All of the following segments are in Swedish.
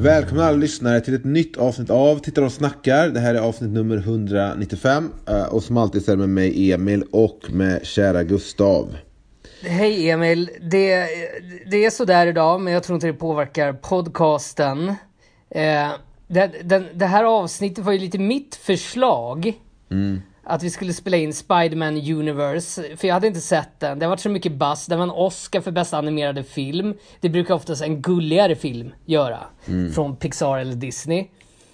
Välkomna alla lyssnare till ett nytt avsnitt av Tittar och snackar. Det här är avsnitt nummer 195. Och som alltid så är det med mig Emil och med kära Gustav. Hej Emil, det är så där idag, men jag tror inte det påverkar podcasten. Det här avsnittet var ju lite mitt förslag. Att vi skulle spela in Spider-Man Universe. För jag hade inte sett den. Det har varit så mycket buzz. Det var en Oscar för bästa animerade film. Det brukar oftast en gulligare film göra. Från Pixar eller Disney.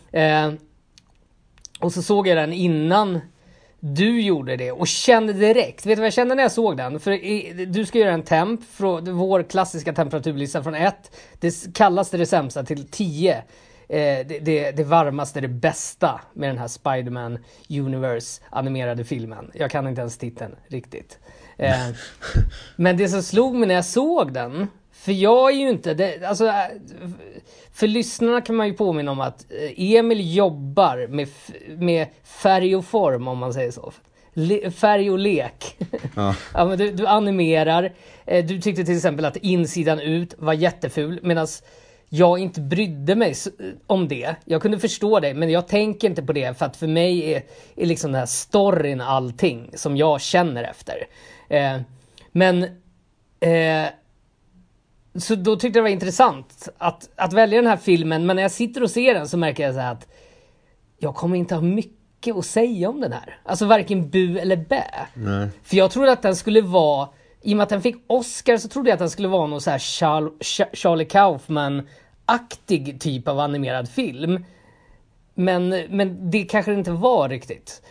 Och så såg jag den innan du gjorde det. Och kände direkt. Vet du vad jag kände när jag såg den? För du ska göra en temp. Från vår klassiska temperaturlista från 1. Det kallaste det sämsta till 10. Det varmaste, det bästa med den här Spider-Man Universe animerade filmen. Jag kan inte ens titeln riktigt. Men det som slog mig när jag såg den, för jag är ju inte för lyssnarna kan man ju påminna om att Emil jobbar med färg och form, om man säger så. Färg och lek. Ja. Ja, men du animerar. Du tyckte till exempel att insidan ut var jätteful, medan jag inte brydde mig om det. Jag kunde förstå det, men jag tänker inte på det. För att för mig är liksom den här storyn allting som jag känner efter. Så då tyckte jag det var intressant att välja den här filmen. Men när jag sitter och ser den så märker jag så här att jag kommer inte ha mycket att säga om den här. Alltså varken bu eller bä. Nej. För jag trodde att den skulle vara, i och med att den fick Oscar, så trodde jag att den skulle vara någon så här Charlie Kaufman-aktig typ av animerad film. Men det kanske inte var riktigt.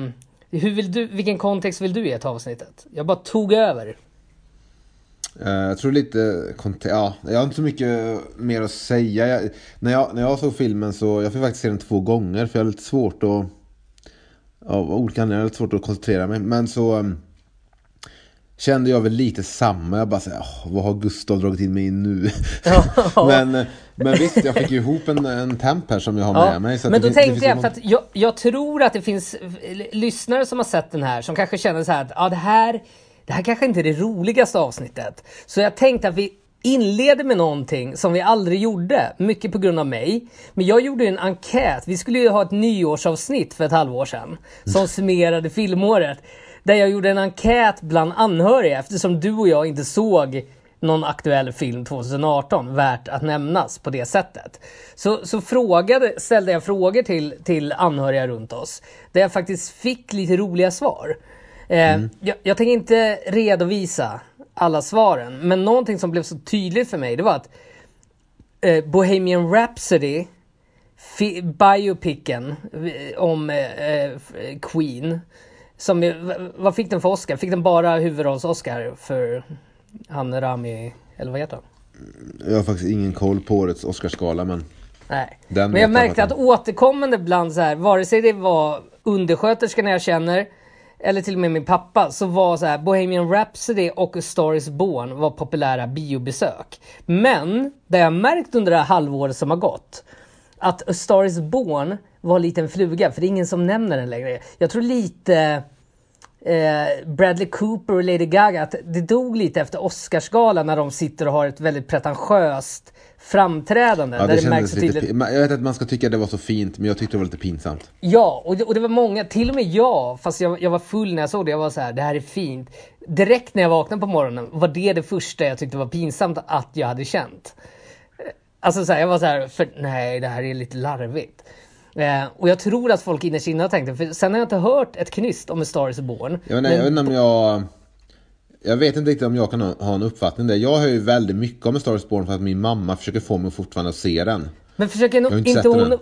Vilken kontext vill du ge till avsnittet? Jag bara tog över. Jag tror lite jag har inte så mycket mer att säga. När jag såg filmen så jag fick faktiskt se den 2 gånger, för jag har lite svårt att olika anledningar, lite svårt att koncentrera mig. Men så kände jag väl lite samma. Jag bara såhär, vad har Gustav dragit in mig in nu? men visst, jag fick ju ihop en temp här som jag har med mig. Så men då tänkte jag, för att jag tror att det finns lyssnare som har sett den här som kanske känner så här att det här kanske inte är det roligaste avsnittet. Så jag tänkte att vi inleder med någonting som vi aldrig gjorde, mycket på grund av mig. Men jag gjorde en enkät. Vi skulle ju ha ett nyårsavsnitt för ett halvår sedan som summerade filmåret. Där jag gjorde en enkät bland anhöriga, eftersom du och jag inte såg någon aktuell film 2018 värt att nämnas på det sättet. Så ställde jag frågor till anhöriga runt oss, där jag faktiskt fick lite roliga svar. Jag tänker inte redovisa alla svaren, men någonting som blev så tydligt för mig, det var att Bohemian Rhapsody, biopicen om Queen, vad fick den för Oscar? Fick den bara huvudrolls-Oscar för han Rami, eller vad heter han? Jag har faktiskt ingen koll på årets Oscarskala, men nej. Men jag märkte att återkommande bland så här, vare sig det var undersköterskan jag känner eller till och med min pappa, så var så här Bohemian Rhapsody och A Star Is Born var populära biobesök. Men det jag märkt under det här halvåret som har gått, att A Star Is Born var lite en fluga, för det är ingen som nämner den längre. Jag tror lite Bradley Cooper och Lady Gaga, att det dog lite efter Oscarsgalan när de sitter och har ett väldigt pretentiöst framträdande. Ja, där det märks tydligt. Jag vet att man ska tycka att det var så fint, men jag tyckte det var lite pinsamt. Ja, och det var många, till och med jag, fast jag var full när jag såg det. Jag var så här, det här är fint. Direkt när jag vaknade på morgonen var det första jag tyckte var pinsamt att jag hade känt. Alltså så här, jag var så här, nej, det här är lite larvigt. Och jag tror att folk innerst inne har tänkt det, för sen har jag inte hört ett knyst om A Star Is Born. Jag vet inte riktigt om jag kan ha en uppfattning där. Jag hör ju väldigt mycket om A Star Is Born för att min mamma försöker få mig fortfarande att se den. Men försöker inte hon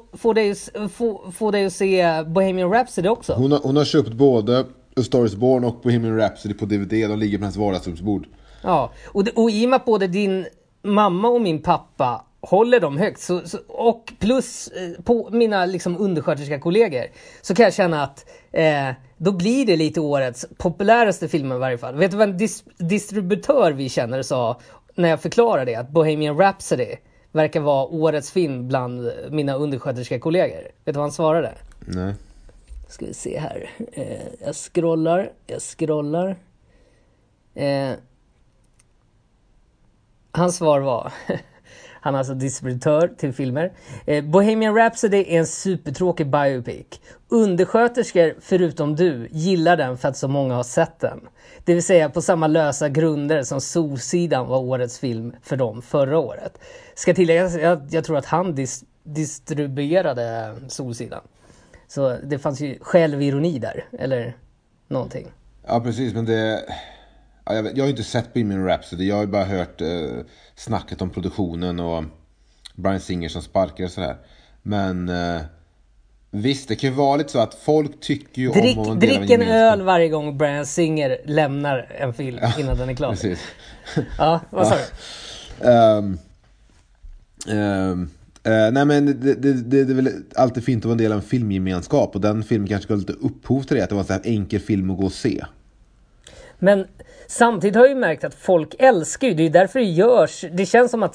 få dig att se Bohemian Rhapsody också? Hon har köpt både A Star Is Born och Bohemian Rhapsody på DVD. De ligger på hennes vardagsrumsbord. Ja, och i och med att både din mamma och min pappa håller dem högt, och plus på mina liksom undersköterska kollegor, så kan jag känna att då blir det lite årets populäraste film i varje fall. Vet du vad en distributör vi känner sa när jag förklarade det, att Bohemian Rhapsody verkar vara årets film bland mina undersköterska kollegor? Vet du vad han svarade? Nej. Ska vi se här. Jag scrollar. Hans svar var Han är alltså distributör till filmer. Bohemian Rhapsody är en supertråkig biopic. Undersköterskor, förutom du, gillar den för att så många har sett den. Det vill säga på samma lösa grunder som Solsidan var årets film för dem förra året. Ska tilläggas, jag tror att han distribuerade Solsidan. Så det fanns ju självironi där, eller någonting. Ja, precis, men det... Ja, jag har ju inte sett Bohemian Rhapsody. Jag har ju bara hört snacket om produktionen och Bryan Singer som sparkar och sådär. Men visst, det kan ju vara lite så att folk tycker ju om... Drick en öl varje gång Bryan Singer lämnar en film innan den är klar. Precis. Ja, vad sa du? Nej, men det är väl alltid fint att vara en del av en filmgemenskap. Och den filmen kanske gav lite upphov till det. Att det var en så här enkel film att gå och se. Men samtidigt har jag ju märkt att folk älskar ju, det är ju därför det görs. Det känns som att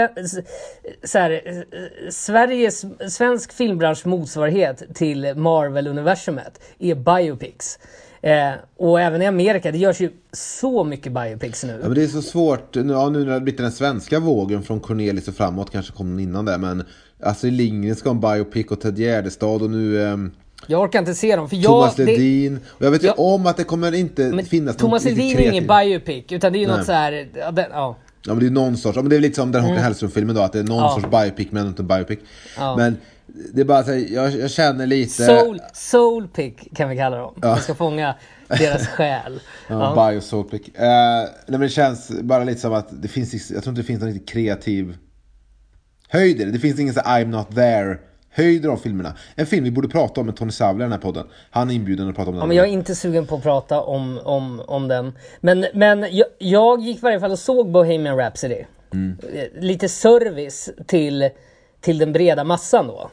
svensk filmbransch motsvarighet till Marvel-universumet är biopics. Och även i Amerika, det görs ju så mycket biopics nu. Ja, men det är så svårt. Nu när det har blivit den svenska vågen från Cornelis och framåt, kanske kom den innan det. Men Astrid Lindgren ska ha en biopic och Ted Gärdestad och nu... Jag orkar inte se dem. För Thomas Ledin. Och jag vet ju om att det kommer inte finnas Thomas Ledin är ingen biopic, utan det är ju något så här... Ja, men det är någon sorts... Men det är lite som den Håkan Hellström-filmen då, att det är någon sorts biopic men inte biopic. Men det är bara så här, jag känner lite... Soulpic kan vi kalla dem. Man ska fånga deras själ. Bio-soulpic. Nej, men det känns bara lite som att det finns... Jag tror inte det finns någon riktigt kreativ höjder. Det finns ingen så I'm not there höjder av filmerna. En film vi borde prata om med Tony Savler i den här podden. Han är inbjuden att prata om den. Ja, men jag är inte sugen på att prata om den. Men jag gick i varje fall och såg Bohemian Rhapsody. Lite service till den breda massan då.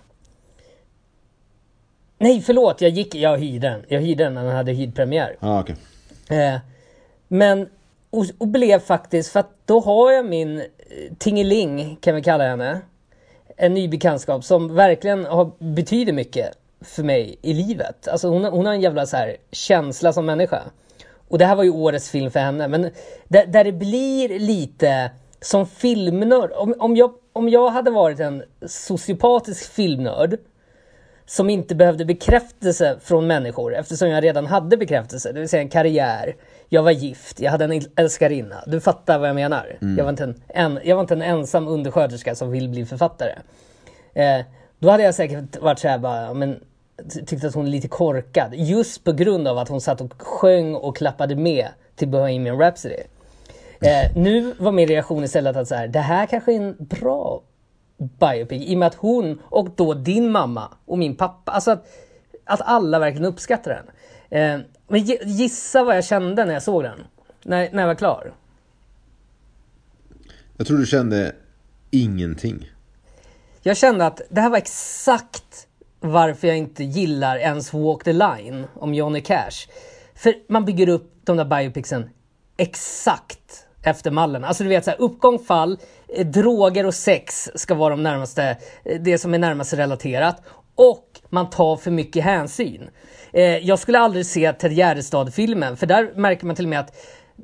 Nej, förlåt. Jag hyrde den när den hade hyrpremiär. Okej. Men och blev faktiskt, för att då har jag min Tingeling, kan vi kalla henne. En ny bekantskap som verkligen betyder mycket för mig i livet. Alltså hon har en jävla så här känsla som människa. Och det här var ju årets film för henne. Men där det blir lite som filmnörd. Om jag hade varit en sociopatisk filmnörd som inte behövde bekräftelse från människor, eftersom jag redan hade bekräftelse, det vill säga en karriär, jag var gift, jag hade en älskarinna, du fattar vad jag menar. Jag var inte en ensam undersköterska som vill bli författare. Då hade jag säkert varit så här bara, men tyckte att hon är lite korkad, just på grund av att hon satt och sjöng och klappade med till Bohemian Rhapsody. Nu var min reaktion istället att så här, det här kanske är en bra biopic, i och med att hon och då din mamma och min pappa, alltså att alla verkligen uppskattar den. Men gissa vad jag kände när jag såg den, när jag var klar. Jag tror du kände ingenting. Jag kände att det här var exakt varför jag inte gillar ens Walk the Line om Johnny Cash. För man bygger upp de där biopicsen exakt efter mallen. Alltså du vet så här, uppgång, fall, droger och sex ska vara det som är närmast relaterat. Och man tar för mycket hänsyn. Jag skulle aldrig se Ted Gärdestad-filmen, för där märker man till och med att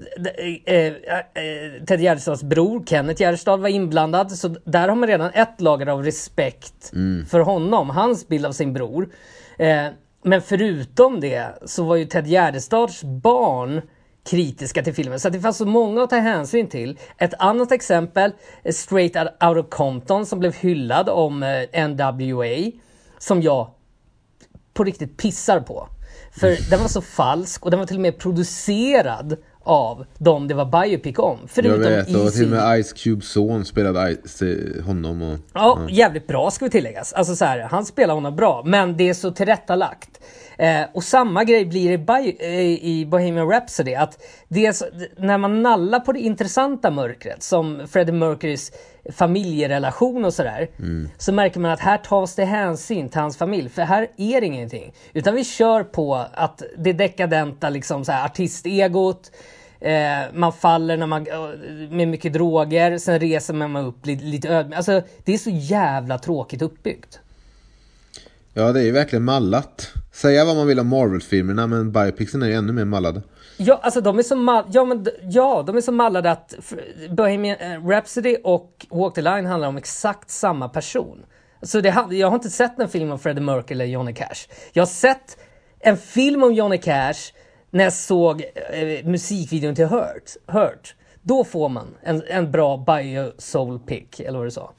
Ted Gärdestads bror Kenneth Gärdestad var inblandad, så där har man redan ett lager av respekt för honom, hans bild av sin bror. Men förutom det så var ju Ted Gärdestads barn kritiska till filmen, så att det fanns så många att ta hänsyn till. Ett annat exempel, Straight Outta Compton, som blev hyllad om NWA, som jag på riktigt pissar på. För den var så falsk, och den var till och med producerad av dem det var biopic om. Jag vet, och till och med Ice Cubes son spelade honom. Och, ja, jävligt bra ska vi tilläggas. Alltså så här, han spelar honom bra, men det är så tillrättalagt. Och samma grej blir i Bohemian Rhapsody, att det är så, när man nallar på det intressanta mörkret, som Freddie Mercurys familjerelation och sådär, så märker man att här tas det hänsyn till hans familj, för här är det ingenting, utan vi kör på att det dekadenta liksom så här, artistegot, man faller när man med mycket droger, sen reser man upp lite ödmjuk. Alltså det är så jävla tråkigt uppbyggt. Ja, det är ju verkligen mallat. Säga vad man vill om Marvel-filmerna, men biopixen är ju ännu mer mallade. Ja, alltså de är så de är så mallade att Bohemian Rhapsody och Walk the Line handlar om exakt samma person. Så jag har inte sett en film om Freddie Mercury eller Johnny Cash. Jag har sett en film om Johnny Cash när jag såg musikvideon till Hurt. Då får man en bra bio-soul pick, eller vad du sa.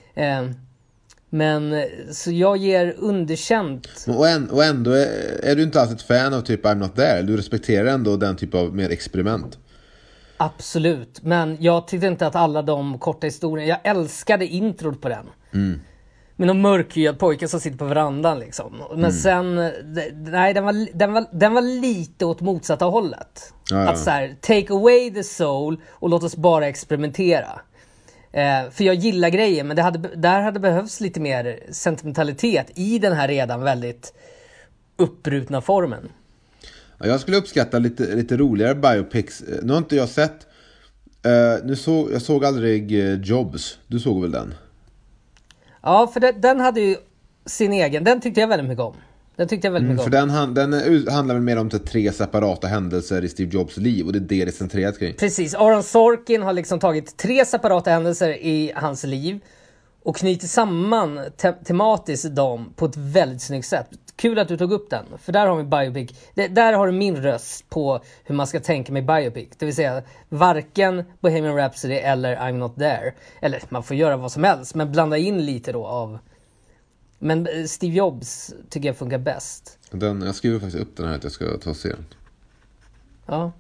Men så jag ger underkänt. Och ändå är du inte alls ett fan av typ I'm Not There. Du respekterar ändå den typ av mer experiment. Absolut, men jag tyckte inte att alla de korta historierna. Jag älskade introt på den. Men de mörkhyade pojkar som sitter på verandan liksom. Men sen, nej, den var lite åt motsatta hållet. Att så här, take away the soul och låt oss bara experimentera. För jag gillar grejer, men där hade behövts lite mer sentimentalitet i den här redan väldigt uppbrutna formen. Ja, jag skulle uppskatta lite roligare biopics. Nu har inte jag sett. Jag såg aldrig Jobs. Du såg väl den? Ja, för den hade ju sin egen. Den tyckte jag väldigt mycket om. För den handlar väl mer om 3 separata händelser i Steve Jobs liv, och det är det centrerat kring. Precis, Aaron Sorkin har liksom tagit 3 separata händelser i hans liv och knyter samman tematiskt dem på ett väldigt snyggt sätt. Kul att du tog upp den, för där har vi biopic. Där har du min röst på hur man ska tänka med biopic. Det vill säga varken Bohemian Rhapsody eller I'm Not There. Eller man får göra vad som helst, men blanda in lite då av. Men Steve Jobs tycker jag funkar bäst. Jag skriver faktiskt upp den här att jag ska ta och se den. Ja.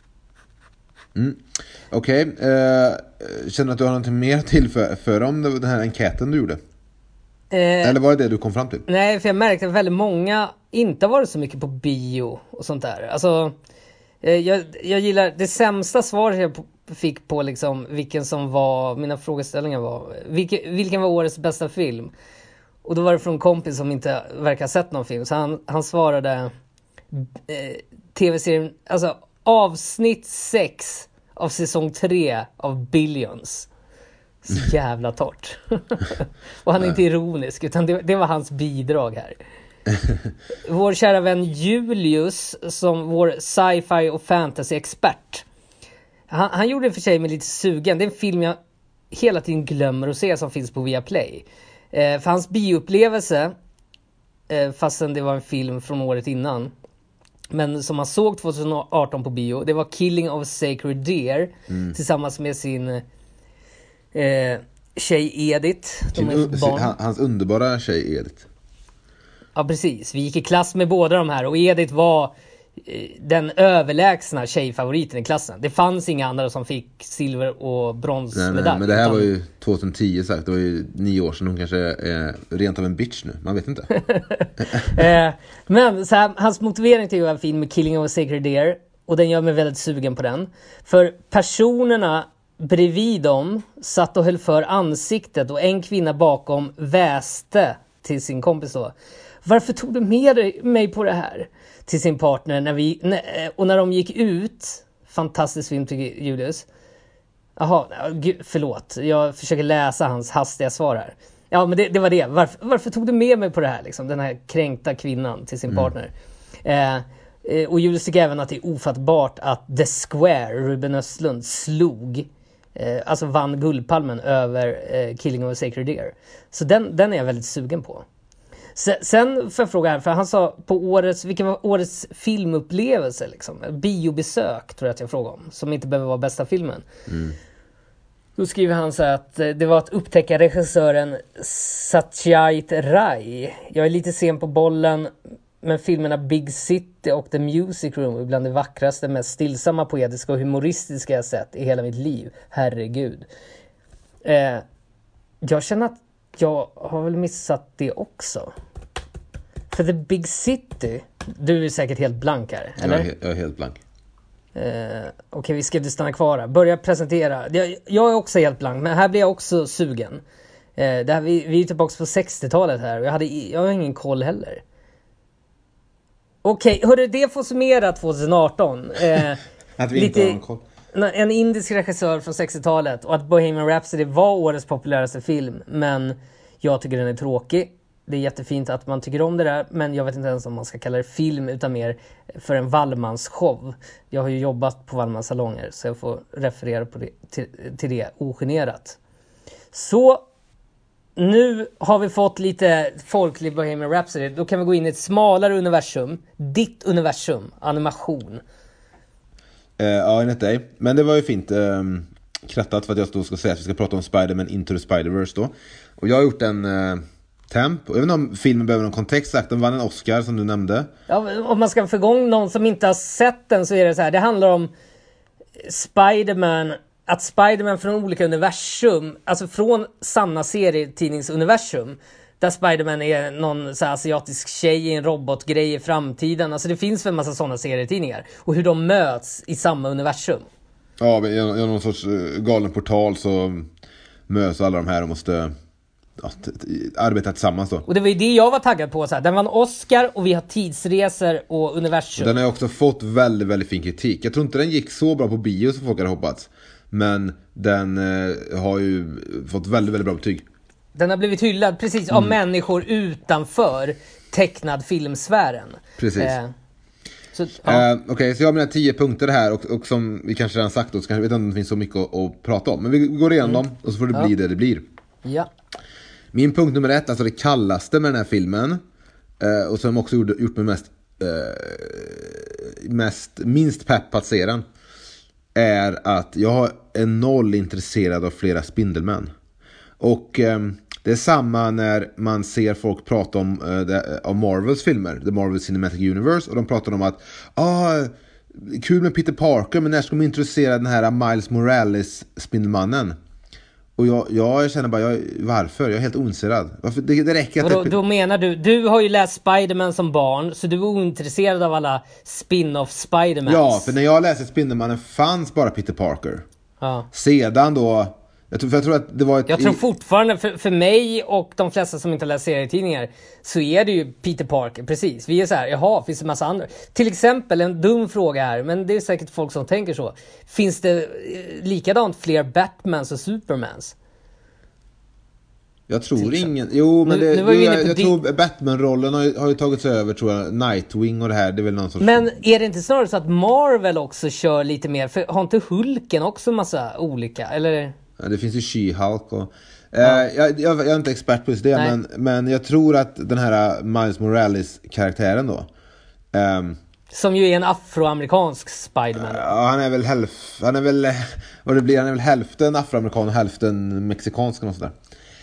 Okej. Känner du att du har någonting mer till för om den här enkäten du gjorde? Eller var det du kom fram till? Nej, för jag märkte att väldigt många inte har varit så mycket på bio och sånt där. Alltså, jag gillar det sämsta svaret jag fick på liksom vilken som var, mina frågeställningar var, vilken var årets bästa film? Och då var det från en kompis som inte verkar ha sett någon film. Så han svarade tv-serien, alltså avsnitt 6 av säsong 3 av Billions. Så jävla torrt. Och han är inte ironisk, utan det var hans bidrag här. Vår kära vän Julius, som vår sci-fi och fantasy-expert. Han gjorde det för sig med lite sugen. Det är en film jag hela tiden glömmer att se som finns på Viaplay. För hans bioupplevelse, fastän det var en film från året innan, men som han såg 2018 på bio, det var Killing of a Sacred Deer tillsammans med sin tjej Edith. Hans underbara tjej Edith. Ja, precis. Vi gick i klass med båda de här, och Edith var den överlägsna tjejfavoriten i klassen. Det fanns inga andra som fick silver- och bronsmedalj. Nej, men det här var ju 2010 sagt. Det var ju 9 år sedan. Hon kanske är rent av en bitch nu. Man vet inte. Men så här, hans motivering till att göra film med Killing of a Sacred Deer, och den gör mig väldigt sugen på den. För personerna bredvid dem satt och höll för ansiktet, och en kvinna bakom väste till sin kompis då: varför tog du med mig på det här? Till sin partner när de gick ut. Fantastisk film tycker Julius. Jaha, förlåt. Jag försöker läsa hans hastiga svar här. Ja, men det var det. Varför tog du med mig på det här liksom? Den här kränkta kvinnan till sin partner. Och Julius tycker även att det är ofattbart att The Square, Ruben Östlund, alltså vann Guldpalmen över Killing of a Sacred Deer. Så den är jag väldigt sugen på. Sen får jag fråga här, för han sa på vilken var årets filmupplevelse liksom? Biobesök tror jag att jag frågade om, som inte behöver vara bästa filmen. Då skriver han så att det var att upptäcka regissören Satyajit Ray. Jag är lite sen på bollen, men filmerna Big City och The Music Room är bland det vackraste, mest stillsamma, poetiska och humoristiska jag sett i hela mitt liv. Herregud. Jag känner att jag har väl missat det också. För The Big City, du är säkert helt blank här, eller? Jag är helt blank. Okej, vi ska stanna kvar här. Börja presentera. Jag är också helt blank, men här blir jag också sugen. Vi är tillbaka på 60-talet här, och jag har ingen koll heller. Okej, hörru, det får summera 2018. Att vi inte har någon koll. En indisk regissör från 60-talet, och att Bohemian Rhapsody var årets populäraste film, men jag tycker den är tråkig. det är jättefint att man tycker om det där, men jag vet inte ens om man ska kalla det film utan mer för en Wallmans show. Jag har ju jobbat på Wallmans salonger, så jag får referera på det, till det ogenerat. Så nu har vi fått lite folklig Bohemian Rhapsody. Då kan vi gå in i ett smalare universum. Ditt universum, animation. Ja, enligt dig. Men det var ju fint krattat för att jag då ska säga att vi ska prata om Spider-Man Into the Spider-Verse då. Och jag har gjort en temp. Och jag vet inte om filmen behöver någon kontext sagt. Den vann en Oscar som du nämnde. Ja, om man ska få igång någon som inte har sett den så är det så här. Det handlar om Spider-Man. Att Spider-Man från olika universum, alltså från sanna serietidningsuniversum, där Spider-Man är någon så här asiatisk tjej i en robotgrej i framtiden. Alltså det finns väl en massa sådana serietidningar. Och hur de möts i samma universum. Ja, i någon sorts galen portal så möts alla de här och måste arbeta tillsammans då. Och det var ju det jag var taggad på. Så här. Den vann Oscar och vi har tidsresor och universum. Den har också fått väldigt, väldigt fin kritik. Jag tror inte den gick så bra på bio som folk hade hoppats. Men den har ju fått väldigt, väldigt bra betyg. Den har blivit hyllad precis av människor utanför tecknad filmsfären. Precis. Ja. Okej, så jag har mina 10 punkter här och som vi kanske redan sagt då, så kanske vet inte om det finns så mycket att prata om. Men vi går igenom dem och så får det bli det blir. Ja. Min punkt nummer 1, alltså det kallaste med den här filmen och som också gjort mig minst pepp att se den, är att jag är noll intresserad av flera Spindelmän. Och det är samma när man ser folk prata om Marvels filmer, The Marvel Cinematic Universe, och de pratar om att kul med Peter Parker, men när ska de introducera den här Miles Morales Spindelmannen? Och jag känner bara, varför? Jag är helt ointresserad. Varför? Det räcker att... Då menar du har ju läst Spider-Man som barn, så du är ointresserad av alla spin-off Spider-Mans. Ja, för när jag läste Spindelmannen fanns bara Peter Parker. Ja. Sedan då... Jag tror att det var Jag tror fortfarande, för mig och de flesta som inte läser serietidningar, så är det ju Peter Parker, precis. Vi är så här, jaha, finns det en massa andra? Till exempel, en dum fråga här, men det är säkert folk som tänker så. Finns det likadant fler Batmans och Supermans? Jag tror ingen... Jo, men jag tror Batman-rollen har ju tagits över, tror jag. Nightwing och det här, det är väl någon sorts... Men är det inte snarare så att Marvel också kör lite mer? För har inte Hulken också massa olika, eller... Ja, det finns ju She-Hulk och... Jag är inte expert på just det, men jag tror att den här Miles Morales-karaktären då... som ju är en afroamerikansk Spider-Man. Ja, han är väl hälften afroamerikan och hälften mexikansk och sådär.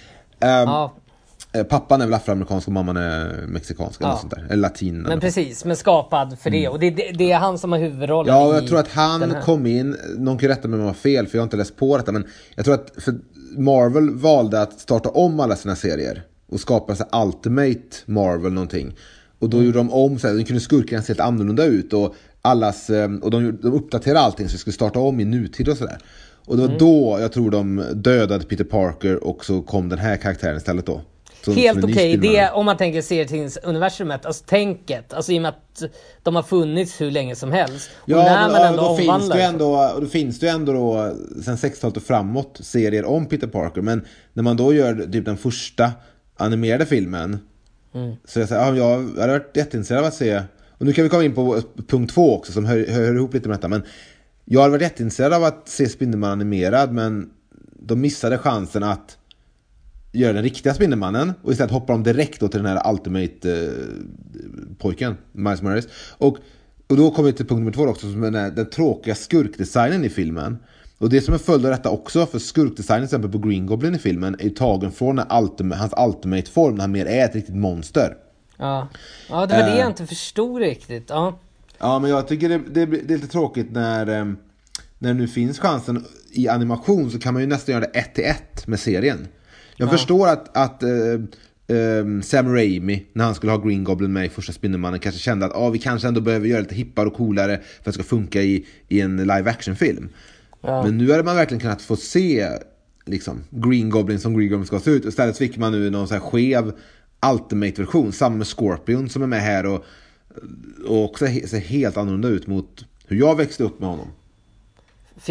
Pappan är väl afroamerikansk och mamman är mexikansk eller sånt där. Eller latin. Men precis, men skapad för det. Och det är han som har huvudrollen. Ja, och jag tror att han kom in, någon kan rätta mig om jag har fel, för jag har inte läst på detta, men jag tror att för Marvel valde att starta om alla sina serier och skapa så Ultimate Marvel någonting. Och då gjorde de om så här, de kunde skurkarna se helt annorlunda ut och de uppdaterade allting så det skulle starta om i nutid och sådär. Och det var då jag tror de dödade Peter Parker och så kom den här karaktären istället då. Helt okej, det om man tänker serietidningsuniversumet, alltså tänket, alltså i och med att de har funnits hur länge som helst. Ja, och när man ändå då finns det ju ändå då, sen 60-talet och framåt serier om Peter Parker, men när man då gör typ den första animerade filmen så jag hade varit jätteintresserad av att se, och nu kan vi komma in på punkt 2 också som hör ihop lite med detta, men jag hade varit jätteintresserad av att se Spindelman animerad, men de missade chansen att göra den riktiga Spindelmannen och istället hoppar de direkt då till den här Ultimate-pojken, Miles Morales. Och då kommer vi till punkt nummer 2 också, som är den tråkiga skurkdesignen i filmen. Och det som är följd av detta också, för skurkdesignen till exempel på Green Goblin i filmen är tagen från hans Ultimate-form när han mer är ett riktigt monster. Ja, det var det jag inte förstod riktigt. Ja, men jag tycker det är lite tråkigt när nu finns chansen i animation, så kan man ju nästan göra det 1-1 med serien. Jag förstår att Sam Raimi, när han skulle ha Green Goblin med i första Spindelmannen, kanske kände att vi kanske ändå behöver göra lite hippare och coolare för att det ska funka i en live-action-film. Men nu hade man verkligen kunnat få se liksom, Green Goblin som Green Goblin ska se ut. Istället fick man nu någon så här skev Ultimate-version, samma med Scorpion som är med här och också ser helt annorlunda ut mot hur jag växte upp med honom. För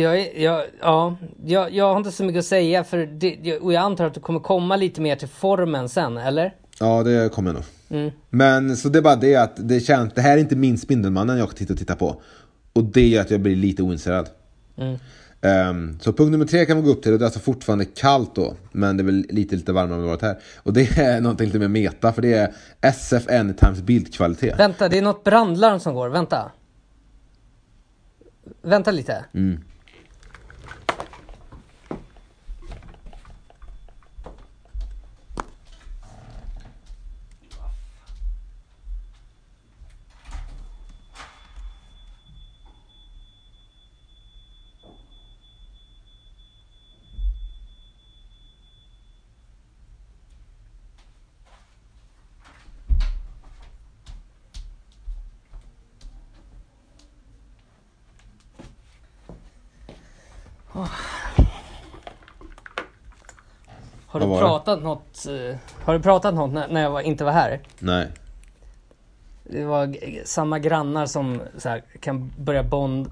jag har inte så mycket att säga, och jag antar att det kommer komma lite mer till formen sen, eller? Ja, det kommer jag nog. Men så det är bara det att det här är inte min Spindelmannen jag kan titta på. Och det gör att jag blir lite ointresserad. Så punkt nummer 3 kan man gå upp till. Och det är alltså fortfarande kallt då. Men det är väl lite varmare än det varit här. Och det är någonting lite mer meta. För det är SF Anytimes bildkvalitet. Vänta, det är något brandlarm som går. Vänta lite. Har du pratat något när jag inte var här? Nej. Det var samma grannar som så här, kan börja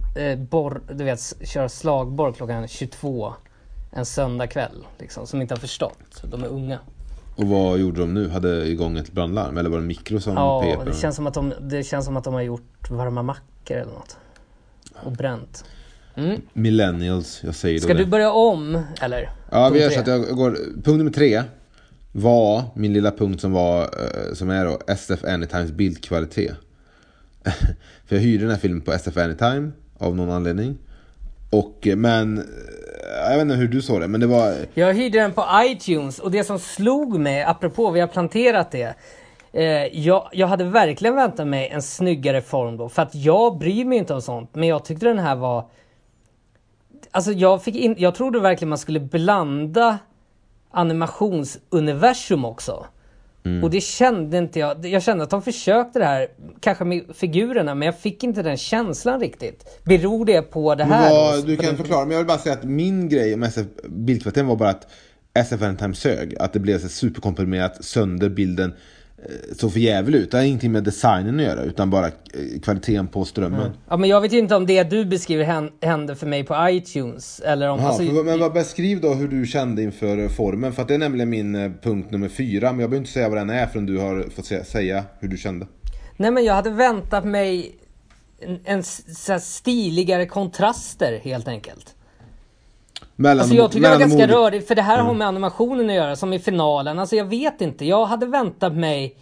köra slagborr klockan 22 en söndagkväll liksom, som inte har förstått. De är unga. Och vad gjorde de nu? Hade igång ett brandlarm? Eller var det mikro som pep? Ja, det känns som att de har gjort varma mackor eller något. Och bränt. Millennials, jag säger. Ska du börja om, eller? Ja, vi gör så att jag går. Punkt nummer 3 var min lilla punkt som är då SF Anytimes bildkvalitet. För jag hyrde den här filmen på SF Anytime av någon anledning. Men jag vet inte hur du såg det, men det var... Jag hyrde den på iTunes och det som slog mig, apropå vi har planterat det, jag hade verkligen väntat mig en snyggare form då, för att jag bryr mig inte om sånt, men jag tyckte den här var... Alltså jag trodde verkligen man skulle blanda animationsuniversum också. Och det kände inte jag. Jag kände att de försökte det här, kanske med figurerna, men jag fick inte den känslan riktigt. Beror det på det här? Du kan förklara, men jag vill bara säga att min grej med SF bildkvaliteten var bara att SF Anytime sög. Att det blev så superkomprimerat sönder bilden så för jävligt ut. Det har ingenting med designen att göra, utan bara kvaliteten på strömmen. Ja, men jag vet ju inte om det du beskriver hände för mig på iTunes eller om... Men vad beskriv då hur du kände inför formen, för att det är nämligen min punkt nummer 4, men jag behöver inte säga vad den är förrän du har fått säga hur du kände. Nej, men jag hade väntat mig en så stiligare kontraster helt enkelt. Alltså jag tycker det var ganska rörigt, för det här har med animationen att göra, som i finalen. Alltså jag vet inte, jag hade väntat mig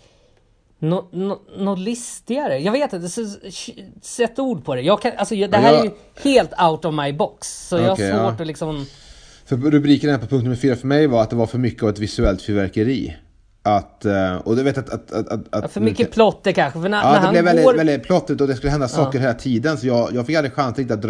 något listigare. Jag vet inte, sätt ord på det. Det här är ju helt out of my box, så jag har svårt att liksom... För rubriken här på punkt nummer 4 för mig var att det var för mycket av ett visuellt fyrverkeri. Och du vet att för mycket plotter kanske, för när det blev väldigt plottigt och det skulle hända saker hela tiden, så jag fick aldrig chans att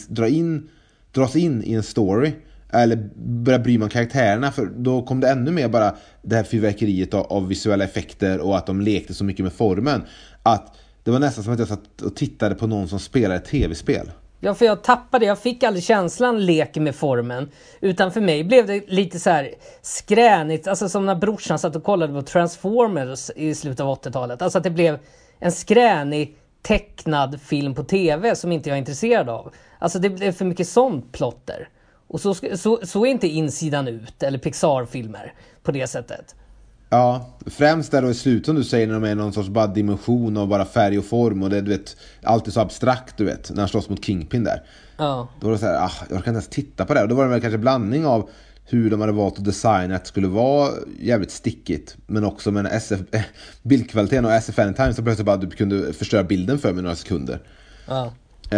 dras in i en story eller börja bry mig om karaktärerna, för då kom det ännu mer bara det här fyrverkeriet av visuella effekter och att de lekte så mycket med formen att det var nästan som att jag satt och tittade på någon som spelar ett tv-spel. Ja, för jag tappade, jag fick aldrig känslan leker med formen, utan för mig blev det lite så här skränigt, alltså som när brorsan satt och kollade på Transformers i slutet av 80-talet, alltså att det blev en skränig tecknad film på tv som inte jag är intresserad av. Alltså det blev för mycket sånt plotter. Och så är inte insidan ut eller Pixar-filmer på det sättet. Ja, främst där då i slutet som du säger, när de är någon sorts bara dimension och bara färg och form och det, du vet, allt är så abstrakt, du vet, när han slåss mot Kingpin där. Ja. Då var det så här, jag kan inte ens titta på det. Och då var det väl kanske blandning av hur de hade valt att designa att det skulle vara jävligt stickigt, men också med SF bildkvaliteten och SF Anytime så plötsligt bara du kunde förstöra bilden för mig några sekunder. Ja.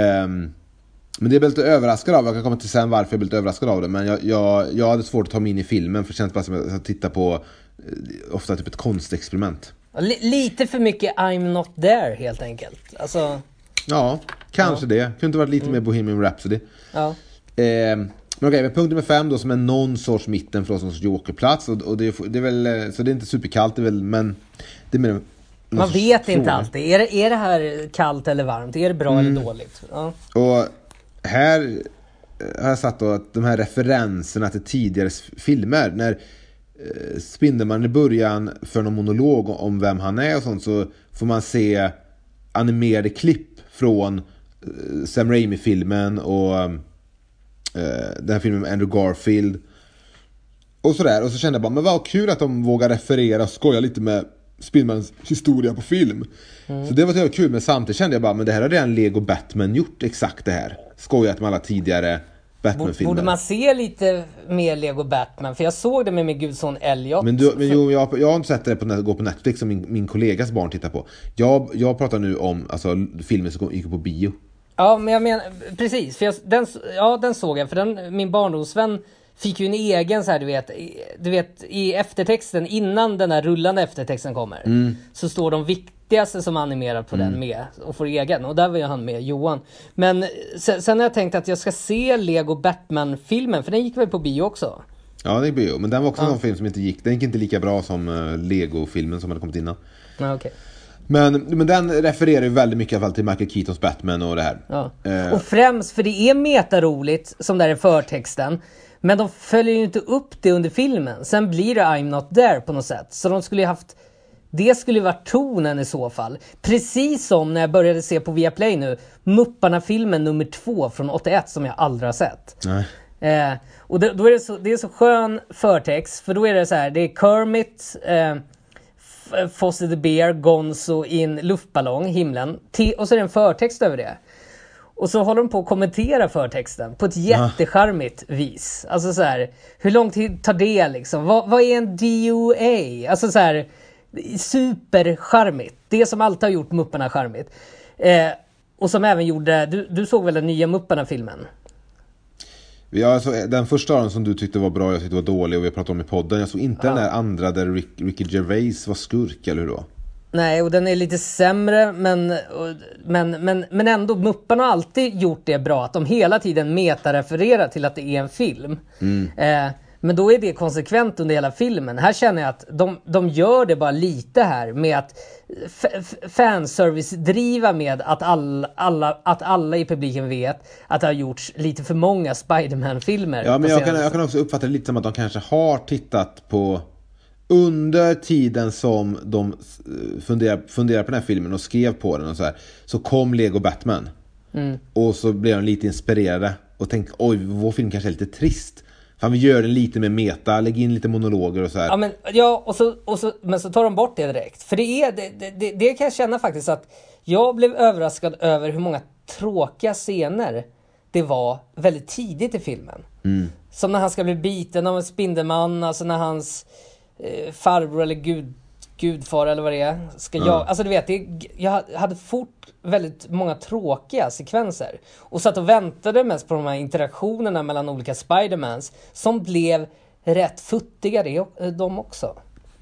Men det är lite överraskad av. Jag kan komma till sen varför jag blev lite överraskad av det. Men jag hade svårt att ta mig in i filmen, för det känns bara som att jag tittar på ofta typ ett konstexperiment. Lite för mycket I'm not there helt enkelt. Alltså... Ja, kanske det. Kunde varit lite mer Bohemian Rhapsody. Ja. Men okej, punkt nummer 5 då, som är någon sorts mitten för oss, någon sorts jokerplats. Och det är väl, så det är inte superkallt, det är väl, men det är mer... Man vet inte alltid. Är det här kallt eller varmt? Är det bra eller dåligt? Ja. Och här har jag satt då att de här referenserna till tidigare filmer, när Spindelmannen i början för någon monolog om vem han är och sånt, så får man se animerade klipp från Sam Raimi-filmen och den här filmen med Andrew Garfield Och sådär, och så kände jag bara, men vad kul att de vågar referera och skoja lite med Spielmans historia på film. Så det var så kul, men samtidigt kände jag bara, men det här har redan Lego Batman gjort exakt det här. Skojat med alla tidigare Batman-filmer. Borde man se lite mer Lego Batman? För jag såg det med min gudson Elliot. Men jag har inte sett det gå på Netflix som min kollegas barn tittar på. Jag pratar nu om alltså, filmen som gick på bio. Ja, men jag menar, precis. För den såg jag. För min barndomsvän fick ju en egen så här, du vet i eftertexten, innan den här rullande eftertexten kommer, så står de viktigaste som animerar på den med och får egen. Och där var ju han med, Johan. Men sen har jag tänkt att jag ska se Lego Batman-filmen, för den gick väl på bio också? Ja, den gick på bio. Men den var också en film som inte gick. Den gick inte lika bra som Lego-filmen som hade kommit innan. Ja, okej. Men den refererar ju väldigt mycket i alla fall till Michael Keatons Batman och det här. Ja. Och främst för det är metaroligt som där är förtexten. Men de följer ju inte upp det under filmen. Sen blir det I'm not there på något sätt. Så de skulle ju haft... Det skulle ju varit tonen i så fall. Precis som när jag började se på Viaplay nu. Mupparna-filmen nummer 2 från 81 som jag aldrig har sett. Nej. Och då är det är så skön förtext. För då är det så här. Det är Kermit... Fozzie the Bear, Gonzo i en luftballong, himlen. Och så är det en förtext över det. Och så håller de på att kommentera förtexten på ett jättecharmigt vis. Alltså så här, hur lång tid tar det liksom? Vad är en DOA? Alltså så här, supercharmigt. Det som alltid har gjort Mupparna charmigt. Och som även gjorde, du såg väl den nya Mupparna-filmen? Ja, alltså, den första av den som du tyckte var bra, jag tyckte var dålig och vi pratade om i podden. Jag såg inte den där andra där Ricky Gervais var skurk, eller hur då? Nej, och den är lite sämre, men ändå, Mupparna har alltid gjort det bra, att de hela tiden metarefererar till att det är en film. Men då är det konsekvent under hela filmen. Här känner jag att de gör det bara lite här med att fanservice driva med att alla i publiken vet att det har gjorts lite för många Spider-Man-filmer. Ja, men jag kan också uppfatta det lite som att de kanske har tittat på under tiden som de funderade på den här filmen och skrev på den och så här, så kom Lego Batman. Och så blev de lite inspirerade och tänkte, oj, vår film kanske är lite trist. Fan, vi gör den lite med meta, lägg in lite monologer och så här. Men så tar de bort det direkt. För det kan jag känna faktiskt att jag blev överraskad över hur många tråkiga scener det var väldigt tidigt i filmen. Som när han ska bli biten av en spindelman, alltså när hans farbror eller gudfar eller vad det är alltså du vet, jag hade fort väldigt många tråkiga sekvenser och satt och väntade mest på de här interaktionerna mellan olika Spidermans som blev rätt futtiga de också.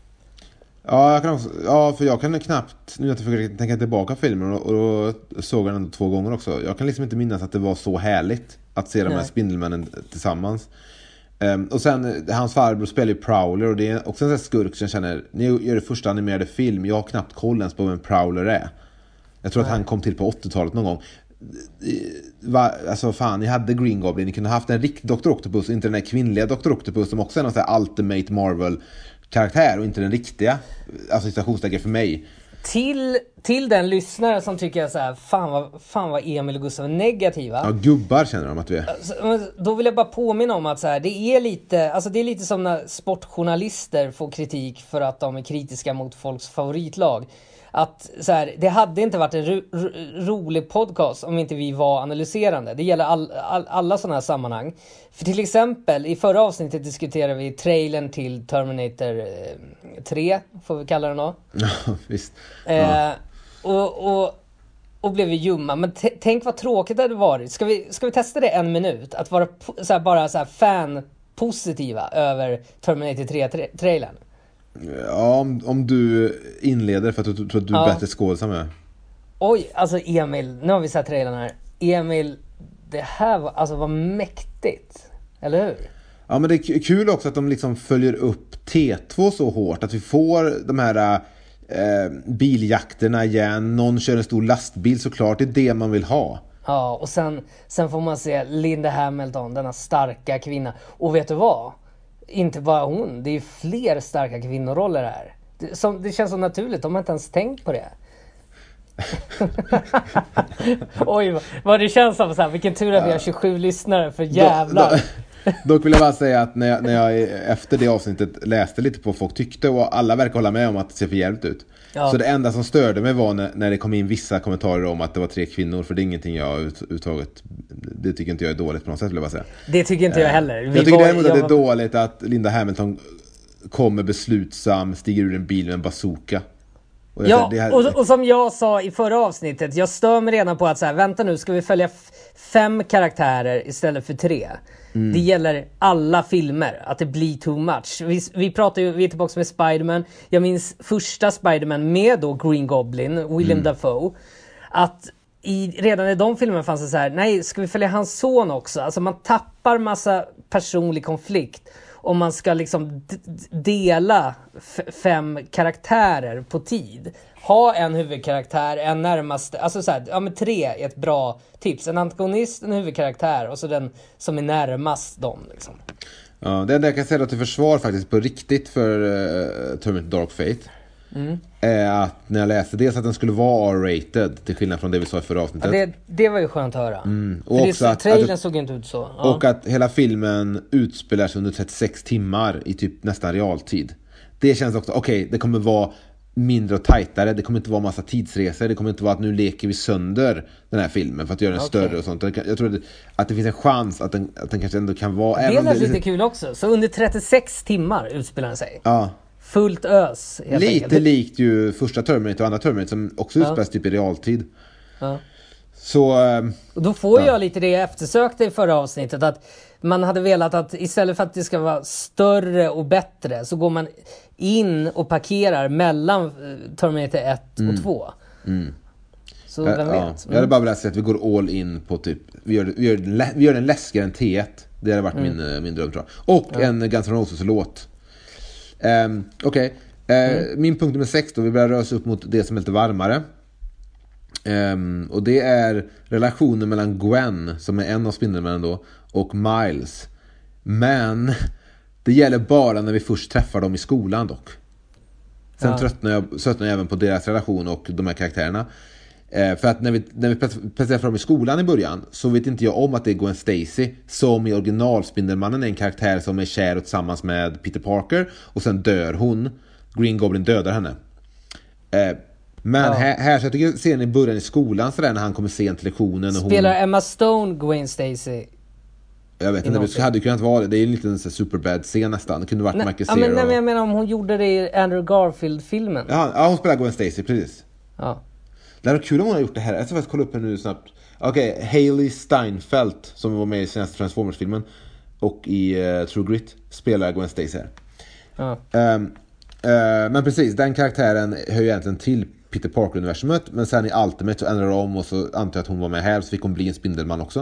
Ja, för jag kan knappt, nu när jag försöker tänka tillbaka på filmen och då såg jag den 2 gånger också. Jag kan liksom inte minnas att det var så härligt att se de här spindelmännen tillsammans. Och sen, hans farbror spelar ju Prowler och det är också en sån här skurk som jag känner, ni gör det första animerade film, jag har knappt koll ens på vem Prowler är. Jag tror att han kom till på 80-talet någon gång. Alltså fan, ni hade Green Goblin, ni kunde haft en riktig Dr. Octopus, inte den här kvinnliga Dr. Octopus som också är någon sån här Ultimate Marvel-karaktär och inte den riktiga, alltså citationstecken för mig. Till den lyssnare som tycker så här, fan vad Emil och Gustav är negativa. Ja, gubbar känner de att du är. Då vill jag bara påminna om att så här, det är lite som när sportjournalister får kritik för att de är kritiska mot folks favoritlag. Att så här, det hade inte varit en rolig podcast om inte vi var analyserande. Det gäller alla sådana här sammanhang. För till exempel, i förra avsnittet diskuterade vi trailern till Terminator 3, får vi kalla den då. Ja, visst. Och blev vi ljumma. Men tänk vad tråkigt det hade varit. Ska vi testa det 1 minut? Att vara bara så här fan-positiva över Terminator 3-trailern. Ja, om du inleder för att du tror att du är bättre skådespelare med. Oj, alltså Emil, nu har vi sett trailern här. Emil, det här var mäktigt. Eller hur? Ja, men det är kul också att de liksom följer upp T2 så hårt. Att vi får de här biljakterna igen. Någon kör en stor lastbil, såklart. Det är det man vill ha. Ja, och sen får man se Linda Hamilton, denna starka kvinna. Och vet du vad? Inte bara hon, det är fler starka kvinnoroller här. Det känns så naturligt, de har inte ens tänkt på det. Oj, vad det känns som så här, vilken tur att vi har 27 lyssnare, för jävlar. Dock vill jag bara säga att när jag efter det avsnittet läste lite på vad folk tyckte, och alla verkar hålla med om att det ser för jävligt ut. Ja. Så det enda som störde mig var när det kom in vissa kommentarer om att det var 3 kvinnor, för det är ingenting jag uttaget, det tycker inte jag är dåligt på något sätt, vill jag bara säga. Det tycker inte jag heller. Jag tycker däremot att det är dåligt att Linda Hamilton kommer beslutsam, stiger ur en bil med en bazooka. Och som jag sa i förra avsnittet, jag stör mig redan på att så här, vänta nu, ska vi följa 5 karaktärer istället för 3? Det gäller alla filmer, att det blir too much. Vi pratar ju, vi är tillbaka med Spider-Man. Jag minns första Spider-Man med då Green Goblin, William Dafoe. Att redan i de filmerna fanns det så här, nej, ska vi följa hans son också? Alltså man tappar massa personlig konflikt om man ska liksom dela 5 karaktärer på tid. Ha en huvudkaraktär, en närmaste, alltså så här, ja men 3 är ett bra tips. En antagonist, en huvudkaraktär och så den som är närmast dem liksom. Ja, det enda jag kan säga till försvar faktiskt på riktigt för Terminator Dark Fate är att när jag läste dels att den skulle vara R-rated till skillnad från det vi sa i förra avsnittet. Ja, det var ju skönt att höra. Och också att trailern såg inte ut så. Ja. Och att hela filmen utspelar sig under 36 timmar i typ nästan realtid. Det känns också, okej, det kommer vara mindre och tajtare, det kommer inte vara massa tidsresor, det kommer inte vara att nu leker vi sönder den här filmen för att göra den större och sånt. Jag tror att det finns en chans att den kanske ändå kan vara... Det är lite kul också, så under 36 timmar utspelar den sig. Ja. Fullt ös. Lite likt ju första Terminator och andra Terminator som också utspelas typ i realtid. Ja. Så... Och då får jag lite det jag eftersökte i förra avsnittet, att man hade velat att istället för att det ska vara större och bättre så går man in och parkerar mellan Terminator 1 och 2. Så vem vet? Jag hade bara velat säga att vi går all in på typ, vi gör den läskigare än T1. Det hade varit min dröm, tror jag. Och en Guns N' Roses-låt. Okej. Min punkt nummer 6 då, vi börjar röra oss upp mot det som är lite varmare. Och det är relationen mellan Gwen, som är en av Spindelmännen då, och Miles. Men det gäller bara när vi först träffar dem i skolan dock. Sen tröttnar jag även på deras relation och de här karaktärerna. För att när vi presenterar dem i skolan i början så vet inte jag om att det är Gwen Stacy som i original Spindelmannen är en karaktär som är kär och tillsammans med Peter Parker, och sen dör hon. Green Goblin dödar henne. Men här så jag tycker scenen i början i skolan så där, när han kommer sent till lektionen och spelar Emma Stone Gwen Stacy. Jag vet inte, det hade kunnat vara det. Det är en liten Superbad-scen nästan. Det kunde varit Michael Cera. Men jag menar om hon gjorde det i Andrew Garfield-filmen. Ja, hon spelar Gwen Stacy, precis. Ja. Det är kul om hon har gjort det här. Jag ska faktiskt kolla upp henne nu snabbt. Okej, Hailey Steinfeld som var med i senaste Transformers-filmen och i True Grit spelar Gwen Stacy här. Ja. Men precis, den karaktären hör ju egentligen till Peter Parker-universumet, men sen i Ultimate så ändrade de om och så antar jag att hon var med här, så fick hon bli en Spindelman också.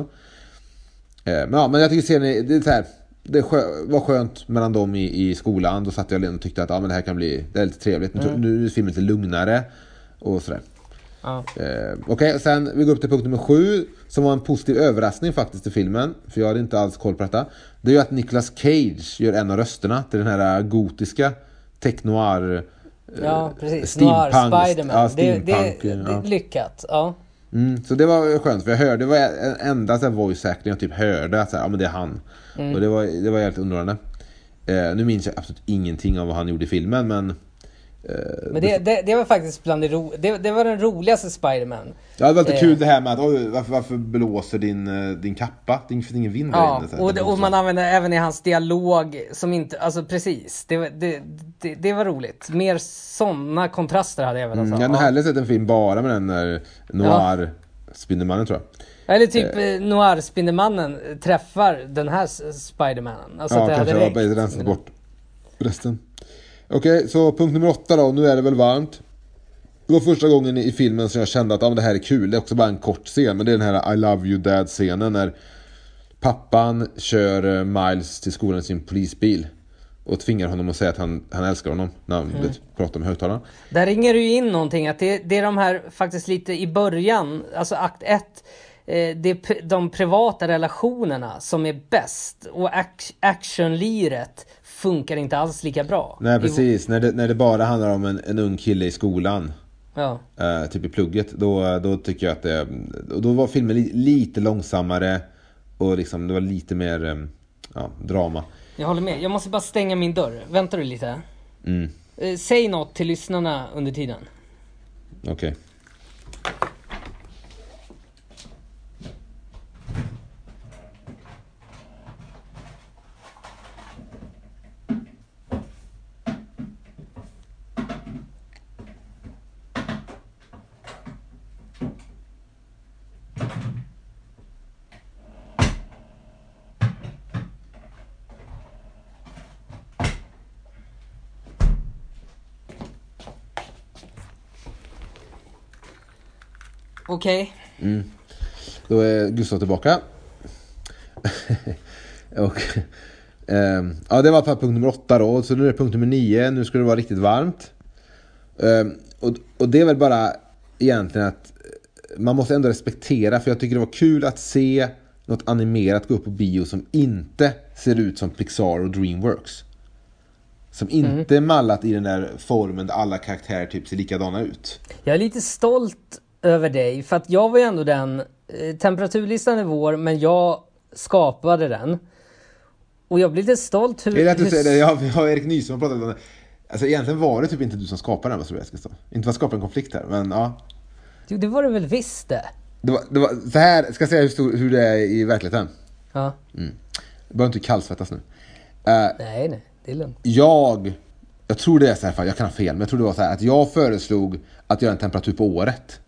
Men jag tycker serien, det är så här, det var skönt mellan dem i skolan. Då satt jag och tyckte att men det här kan bli, det är lite trevligt. Nu är filmen lite lugnare och sådär. Okej, och sen vi går upp till punkt nummer 7 som var en positiv överraskning faktiskt i filmen, för jag hade inte alls koll på detta. Det är ju att Nicolas Cage gör en av rösterna till den här gotiska technoir, precis, steampunk, noir Spider-Man. Det är lyckat. Så det var skönt, för jag hörde, det var en enda så här voice acting jag typ hörde att så här, men det är han. Och det var helt undrande. Nu minns jag absolut ingenting av vad han gjorde i filmen, men det var faktiskt bland det var den roligaste Spider-Man. Ja, det var lite kul det här med att varför blåser din kappa? Det finns ingen vind där inne. Och man använder även i hans dialog som inte, alltså precis. Det var roligt. Mer sådana kontraster hade jag velat ha. Jag har hellre sett en film bara med den där noir Spindelmannen, tror jag. Eller typ noir Spindelmannen träffar den här Spider-Manen. Alltså att det kanske hade bara rensat bort resten. Okej, så punkt nummer 8 då. Nu är det väl varmt. Det var första gången i filmen som jag kände att det här är kul. Det är också bara en kort scen, men det är den här I love you dad-scenen när pappan kör Miles till skolan i sin polisbil och tvingar honom att säga att han älskar honom när han pratar med högtalaren. Där ringer du in någonting, att det är de här faktiskt lite i början, alltså akt 1, det är de privata relationerna som är bäst, och actionliret funkar inte alls lika bra. Nej, precis. När det bara handlar om en ung kille i skolan, typ i plugget, då tycker jag att då var filmen lite långsammare och liksom det var lite mer drama. Jag håller med. Jag måste bara stänga min dörr. Väntar du lite? Säg något till lyssnarna under tiden. Okej. Okej. Då är Gustav tillbaka. Och det var punkt nummer 8 då. Så nu är det punkt nummer 9. Nu ska det vara riktigt varmt. Och det är väl bara egentligen att man måste ändå respektera, för jag tycker det var kul att se något animerat gå upp på bio som inte ser ut som Pixar och DreamWorks. Som inte mallat i den där formen där alla karaktärer typ ser likadana ut. Jag är lite stolt över dig, för att jag var ju ändå den, temperaturlistan är vår, men jag skapade den. Och jag blir lite stolt Det är lätt att säga det. Jag har Erik Nyström pratat om det. Alltså egentligen var det typ inte du som skapade den, vad tror jag. Inte för att skapa en konflikt här, men ja. Jo, det var det väl visst det. Det var så här, ska jag säga hur det är i verkligheten. Ja. Jag behöver inte kallsvettas nu. Nej, det är lugnt. Jag tror det är så här, jag kan ha fel, men jag tror det var så här att jag föreslog att göra en temperatur på året.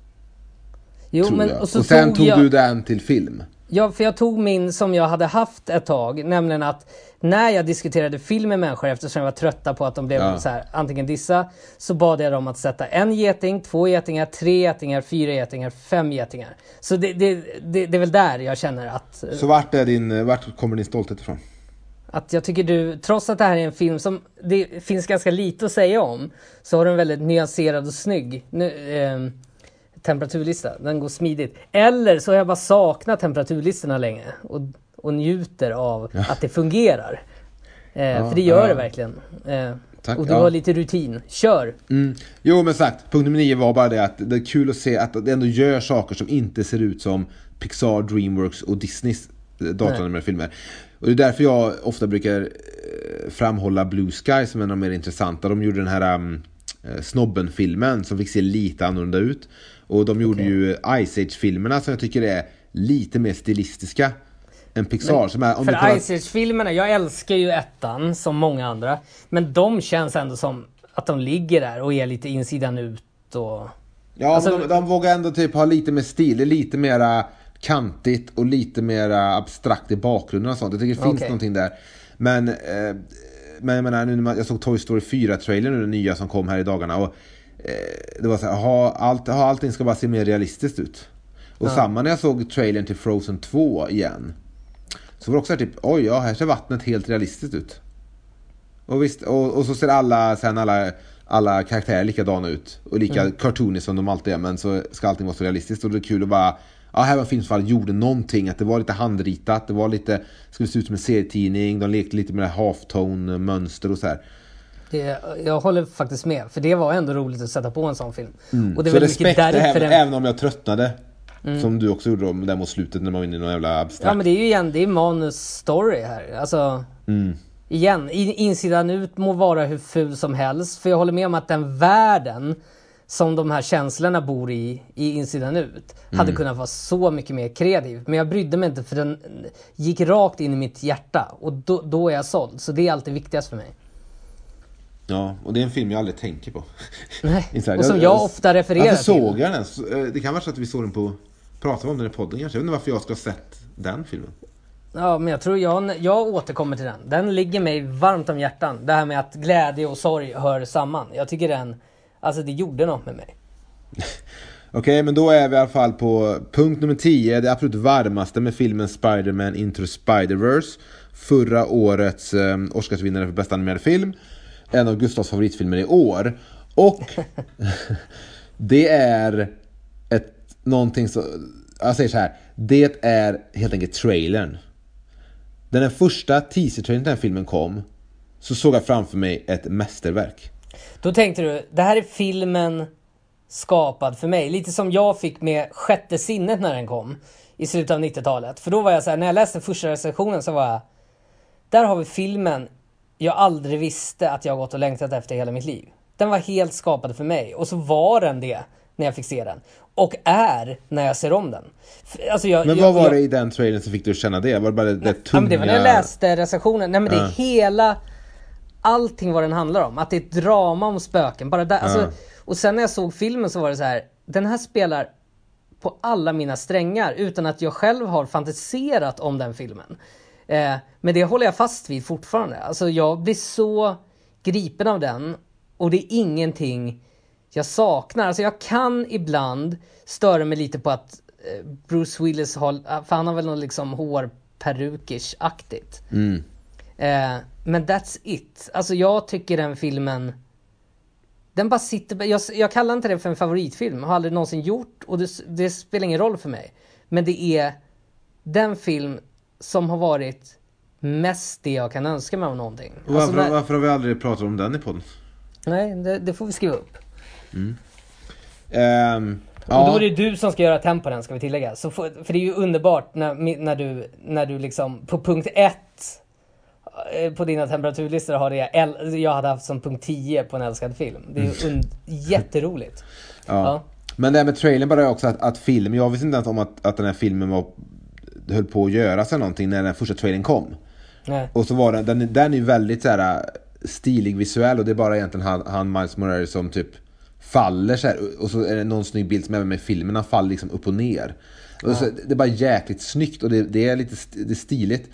Jo, men och sen tog du den till film. Ja, för jag tog min som jag hade haft ett tag, nämligen att när jag diskuterade film med människor, eftersom jag var trötta på att de blev så här, antingen dissa, så bad jag dem att sätta 1 geting, 2 getingar, 3 getingar, 4 getingar, 5 getingar. Så det är väl där jag känner att... Så vart kommer din stolthet ifrån? Att jag tycker du, trots att det här är en film som det finns ganska lite att säga om, så har du en väldigt nyanserad och snygg temperaturlista. Den går smidigt. Eller så har jag bara saknat temperaturlistorna länge och njuter av att det fungerar. För det gör det verkligen. Tack, och du har lite rutin. Kör! Jo, men sagt, punkt nummer 9 var bara det att det är kul att se att det ändå gör saker som inte ser ut som Pixar, DreamWorks och Disneys datoranimerade filmer. Och det är därför jag ofta brukar framhålla Blue Sky som en av de mer intressanta. De gjorde den här Snobben-filmen som fick se lite annorlunda ut. Och de gjorde ju Ice Age-filmerna som jag tycker är lite mer stilistiska än Pixar. Men, som är, för Ice Age-filmerna, jag älskar ju ettan som många andra. Men de känns ändå som att de ligger där och är lite insidan ut. Och... Ja, alltså, men de vågar ändå typ ha lite mer stil, lite mera kantigt och lite mer abstrakt i bakgrunden och sånt. Jag tycker det finns någonting där. Men jag menar, nu när jag såg Toy Story 4-trailern nu, den nya som kom här i dagarna, och det var så här, allting ska bara se mer realistiskt ut. Och samma när jag såg trailern till Frozen 2 igen, så var det också här, typ, här ser vattnet helt realistiskt ut. Och visst, och så ser alla karaktärer likadana ut och lika cartoonish som de alltid är, men så ska allting vara så realistiskt. Och det är kul att bara, här var en film som gjorde någonting, att det var lite handritat, det var lite, skulle se ut som en serietidning, de lekte lite med halftone mönster och så här. Jag håller faktiskt med, för det var ändå roligt att sätta på en sån film. Och det är så respekt, även om jag tröttnade, som du också gjorde där mot slutet när man var inne i någon jävla abstrakt. Ja, men det är ju igen, det är manus story här. Alltså, igen, insidan ut må vara hur ful som helst, för jag håller med om att den världen som de här känslorna bor i insidan ut hade kunnat vara så mycket mer kreativ. Men jag brydde mig inte, för den gick rakt in i mitt hjärta. Och då är jag såld. Så det är alltid viktigast för mig. Ja, och det är en film jag aldrig tänker på. Nej, och som jag ofta refererar till. Såg jag den? Det kan vara så att vi såg den på... Pratar om den i podden kanske. Jag vet inte varför jag ska ha sett den filmen. Ja, men jag tror jag återkommer till den. Den ligger mig varmt om hjärtan. Det här med att glädje och sorg hör samman. Jag tycker alltså det gjorde något med mig. Okej, men då är vi i alla fall på punkt nummer 10. Det absolut varmaste med filmen Spider-Man Into the Spider-Verse. Förra årets Oscarsvinnare för bästa animerade film. En av Gustavs favoritfilmer i år. Och det är någonting så... Jag säger så här. Det är helt enkelt trailern. Den första teaser-trailern när den filmen kom, så såg jag framför mig ett mästerverk. Då tänkte du, det här är filmen skapad för mig. Lite som jag fick med Sjätte sinnet när den kom i slutet av 90-talet. För då var jag så här, när jag läste första recensionen så var jag, Där har vi filmen jag aldrig visste att jag gått och längtat efter hela mitt liv. Den var helt skapad för mig. Och så var den det när jag fick se den. Och är när jag ser om den. Alltså men vad var det i den trailern som fick du känna det? Var det bara det tunga... det var när jag läste recensionen. Nej, men det är hela... Allting vad den handlar om. Att det är ett drama om spöken. Bara där, alltså, och sen när jag såg filmen så var det så här. Den här spelar på alla mina strängar. Utan att jag själv har fantiserat om den filmen. Men det håller jag fast vid fortfarande. Alltså jag blir så gripen av den. Och det är ingenting jag saknar. Alltså jag kan ibland störa mig lite på att Bruce Willis har... För han har väl något liksom hårperukish-aktigt. Men that's it. Alltså jag tycker den filmen... Den bara sitter... Jag kallar inte det för en favoritfilm. Har aldrig någonsin gjort. Och det spelar ingen roll för mig. Men det är den film som har varit mest det jag kan önska mig av någonting. Och varför har vi aldrig pratat om den i podden? Nej, det får vi skriva upp. Och då är det du som ska göra tempo den, ska vi tillägga. Så för det är ju underbart när du liksom på punkt 1 på dina temperaturlistor har det jag hade haft som punkt 10 på en älskad film. Det är ju jätteroligt. Ja. Men det här med trailern bara är också att film, jag visste inte ens om att den här filmen höll på att göra sig någonting när den första trailern kom. Nej. Och så var den är ju väldigt så här stilig visuell, och det är bara egentligen han Miles Morales som typ faller så här, och så är det någon snygg bild som även med filmen, han faller liksom upp och ner. Och så, det är bara jäkligt snyggt, och det är lite det är stiligt.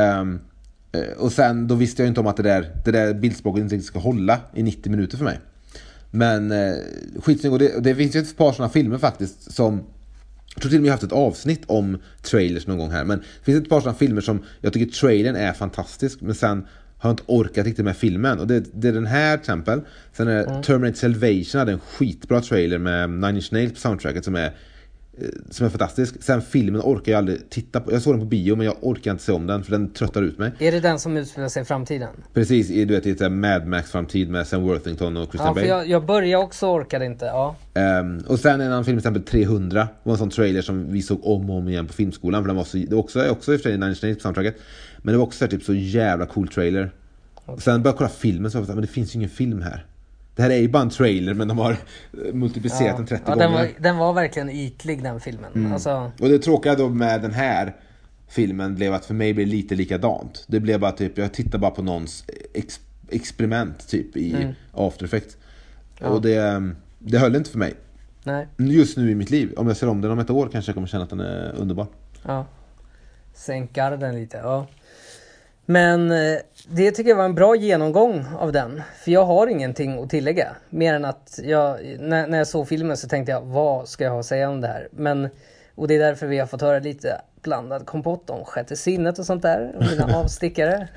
Och sen då visste jag inte om att det där bildspråket inte ska hålla i 90 minuter för mig. Men skitsnygg, och det finns ju ett par sådana filmer faktiskt som jag tror till och med haft ett avsnitt om trailers någon gång här, men det finns ett par sådana filmer som jag tycker trailern är fantastisk, men sen har jag inte orkat riktigt med filmen, och det är den här till exempel. Sen är Terminator Salvation hade en skitbra trailer med Nine Inch Nails på soundtracket som är fantastisk. Sen filmen orkar jag aldrig titta på. Jag såg den på bio, men jag orkar inte se om den för den tröttar ut mig. Är det den som utspelar sig i framtiden? Precis, du vet, i ett Mad Max-framtid med Sam Worthington och Christian Bale. Ja, för jag började också, orkade inte. Ja. Och sen en annan film, till exempel 300, var en sån trailer som vi såg om och om igen på filmskolan, för den var det var också i och för sig Nine Inch Nails på soundtracket, men det var också typ så jävla cool trailer. Och sen började jag kolla filmen, så men det finns ju ingen film här. Det här är ju bara en trailer, men de har multiplicerat den 30 gånger. Den var verkligen ytlig, den filmen. Alltså... Och det tråkiga då med den här filmen blev att för mig blev lite likadant. Det blev bara typ, jag tittar bara på någons experiment typ i After Effects. Och det höll inte för mig. Nej. Just nu i mitt liv. Om jag ser om den om ett år kanske jag kommer känna att den är underbar. Ja. Sänk garden lite, ja. Men det tycker jag var en bra genomgång av den. För jag har ingenting att tillägga. Mer än att när jag såg filmen så tänkte jag, vad ska jag ha att säga om det här? Och det är därför vi har fått höra lite blandad kompott om sjätte sinnet och sånt där. Och mina avstickare.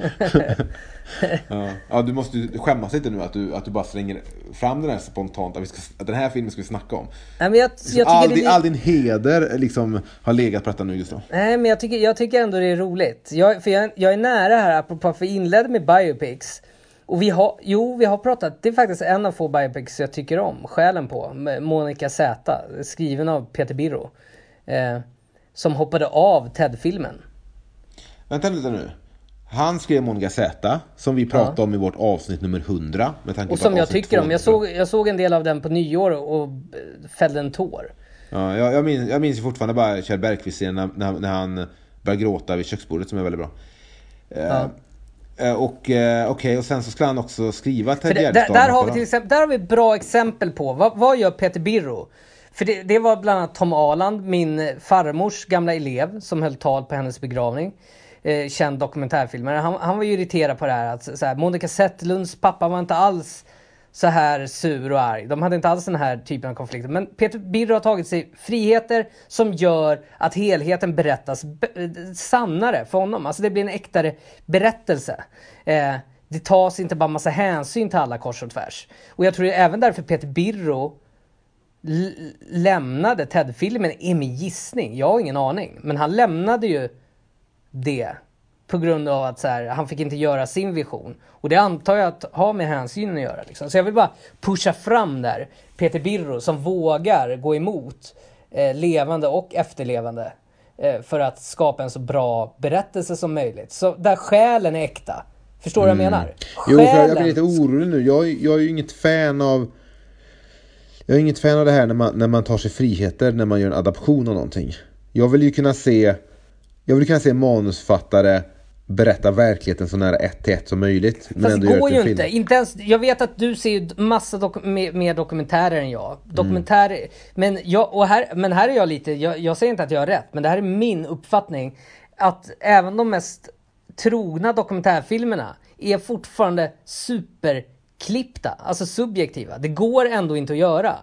Ja, du måste skämmas lite nu att du bara slänger fram den här spontant. Att den här filmen ska vi snacka om. Nej, men all din heder liksom har legat på detta nu just då. Nej, men jag tycker ändå det är roligt. Jag är nära här, apropå att vi inledde med biopics. Och vi har pratat, det är faktiskt en av få biopics jag tycker om. Själen på, Monica Z, skriven av Peter Birro. Som hoppade av Ted-filmen. Vänta lite nu. Han skrev Monica Z, som vi pratade om i vårt avsnitt nummer 100. Och som jag tycker om. Jag såg en del av den på nyår och fällde en tår. Ja, jag minns ju fortfarande bara Kjell Bergqvist när han började gråta vid köksbordet, som är väldigt bra. Och sen så ska han också skriva Ted Gärdestad. Där har vi ett bra exempel på vad gör Peter Birro. För det var bland annat Tom Aland, min farmors gamla elev, som höll tal på hennes begravning. Känd dokumentärfilmare. Han var ju irriterad på det här. Att, så här, Monica Zetterlunds pappa var inte alls så här sur och arg. De hade inte alls den här typen av konflikter. Men Peter Birro har tagit sig friheter som gör att helheten berättas sannare för honom. Alltså det blir en äktare berättelse. Det tas inte bara massa hänsyn till alla kors och tvärs. Och jag tror även därför Peter Birro lämnade Ted-filmen, är min gissning. Jag har ingen aning. Men han lämnade ju det på grund av att så här, han fick inte göra sin vision. Och det antar jag att ha med hänsynen att göra. Liksom. Så jag vill bara pusha fram där Peter Birro som vågar gå emot levande och efterlevande för att skapa en så bra berättelse som möjligt. Så där själen är äkta. Förstår du vad jag menar? Jo, för jag blir lite orolig nu. Jag är ju inget fan av... Jag är inget fan av det här när man tar sig friheter när man gör en adaption av någonting. Jag vill ju kunna se manusfattare berätta verkligheten så nära 1-1 som möjligt. Fast det går ju inte ens, jag vet att du ser ju massa mer dokumentärer än jag. Dokumentärer, men här är jag lite, jag säger inte att jag har rätt, men det här är min uppfattning, att även de mest trogna dokumentärfilmerna är fortfarande superklippta, alltså subjektiva. Det går ändå inte att göra.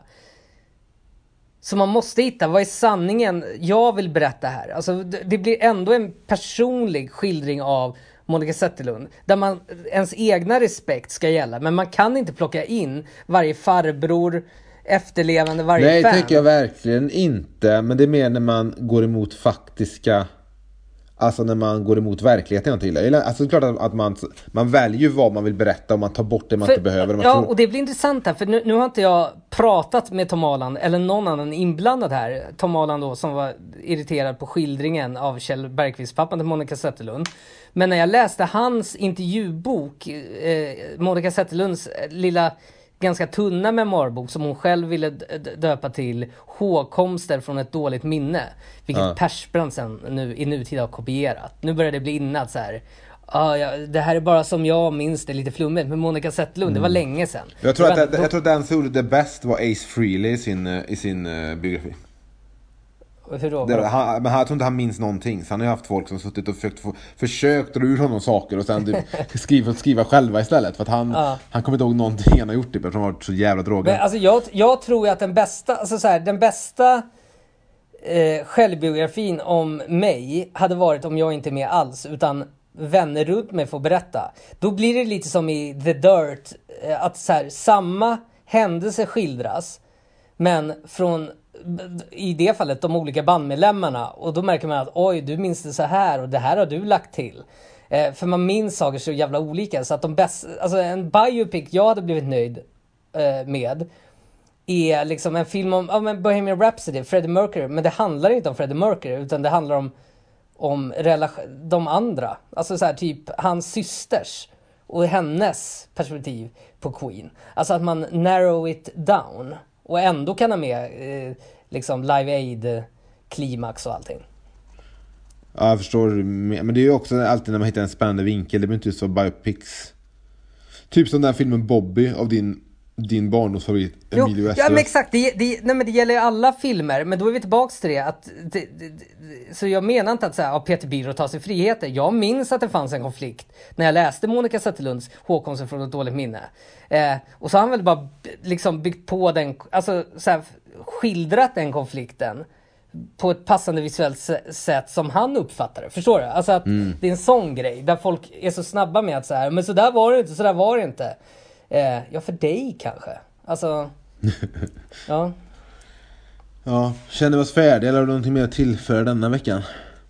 Så man måste hitta, vad är sanningen jag vill berätta här? Alltså det blir ändå en personlig skildring av Monica Zetterlund, där man ens egna respekt ska gälla, men man kan inte plocka in varje farbror, efterlevande, varje fan. Nej, det tycker jag verkligen inte, men det är mer när man går emot faktiska, alltså när man går emot verkligheten jag inte gillar. Alltså det är klart att man väljer vad man vill berätta och man tar bort det man inte behöver. Ja, och det blir intressant här, för nu har inte jag pratat med Tom Aland eller någon annan inblandad här. Tom Aland då, som var irriterad på skildringen av Kjell Bergqvist, pappan till Monica Zetterlund. Men när jag läste hans intervjubok, Monica Zetterlunds lilla ganska tunna memoarbok som hon själv ville döpa till Hågkomster från ett dåligt minne, vilket Persbrandt sen nu i nutid har kopierat. Nu börjar det bli innan så här. Det här är bara som jag minns det, lite flummigt, men Monica Zetterlund, det var länge sedan. Jag tror att den som gjorde det bäst var Ace Frehley i sin biografi. Hur då? Men jag tror inte han minns någonting. Så han har ju haft folk som suttit och försökt dra ur honom saker och sen skriva själva istället. För att han kommer inte ihåg någonting han har gjort, eftersom han har varit så jävla drogad. Men alltså jag tror ju att den bästa självbiografin om mig hade varit om jag inte är med alls, utan vänner runt mig får berätta. Då blir det lite som i The Dirt, att så här, samma händelse skildras, men från, i det fallet, de olika bandmedlemmarna, och då märker man att oj, du minns det så här och det här har du lagt till. För man minns saker så jävla olika, så att alltså en biopic jag hade blivit nöjd med är liksom en film om Bohemian Rhapsody, Freddie Mercury, men det handlar inte om Freddie Mercury, utan det handlar om de andra, alltså så här, typ hans systers och hennes perspektiv på Queen. Alltså att man narrow it down och ändå kan ha med liksom Live Aid klimax och allting. Ja, jag förstår. Men det är ju också alltid när man hittar en spännande vinkel. Det blir inte så biopics. Typ som den här filmen Bobby av din barndomsfavorit Emilio Estevez. Ja, men exakt. Det gäller ju alla filmer. Men då är vi tillbaka till det. Så jag menar inte att så här, Peter Biro tar sig friheter. Jag minns att det fanns en konflikt när jag läste Monica Zetterlunds Hågkomster från ett dåligt minne. Och så har han väl bara liksom byggt på den, alltså så här, skildrat den konflikten på ett passande visuellt sätt som han uppfattar det. Förstår du? Alltså att det är en sån grej där folk är så snabba med att så här, men så där var det inte, så där var det inte. Ja, för dig kanske. Alltså, ja. Ja, känner vi oss färdiga eller har du någonting mer att tillföra denna veckan?